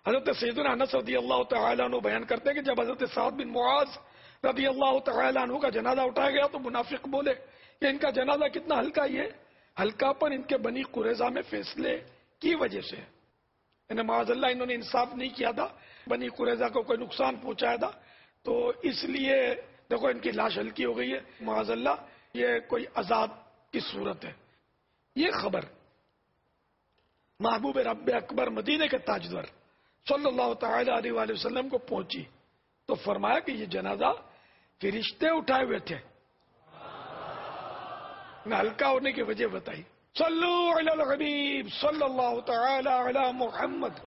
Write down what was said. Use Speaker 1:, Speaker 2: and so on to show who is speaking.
Speaker 1: हजरत सैयदना अनस रदी अल्लाह तआला अन्हु बयान करते हैं कि जब हजरत साद बिन मुआज रदी अल्लाह तआला अन्हु का जनाजा उठाया गया तो मुनाफिक बोले कि इनका जनाजा कितना हल्का ही है, हल्कापन इनके बनी कुरैजा में फैसले की वजह से। इन्हें माअज़ल्लाह इन्होंने इंसाफ नहीं किया था, बनी कुरैजा को कोई नुकसान पहुंचाया था, तो इसलिए देखो इनकी लाश हल्की हो गई है, माअज़ल्लाह ये कोई अजाब की सूरत है। ये खबर महबूब रब अकबर मदीने के ताजवर सल्लल्लाहु तआला अलैहि वसल्लम को पहुंची तो फरमाया कि ये जनाजा फरिश्ते उठाए हुए थे। हल्का होने की वजह बताई। सल्लु अलल हबीब सल्लल्लाहु तआला अला मुहम्मद।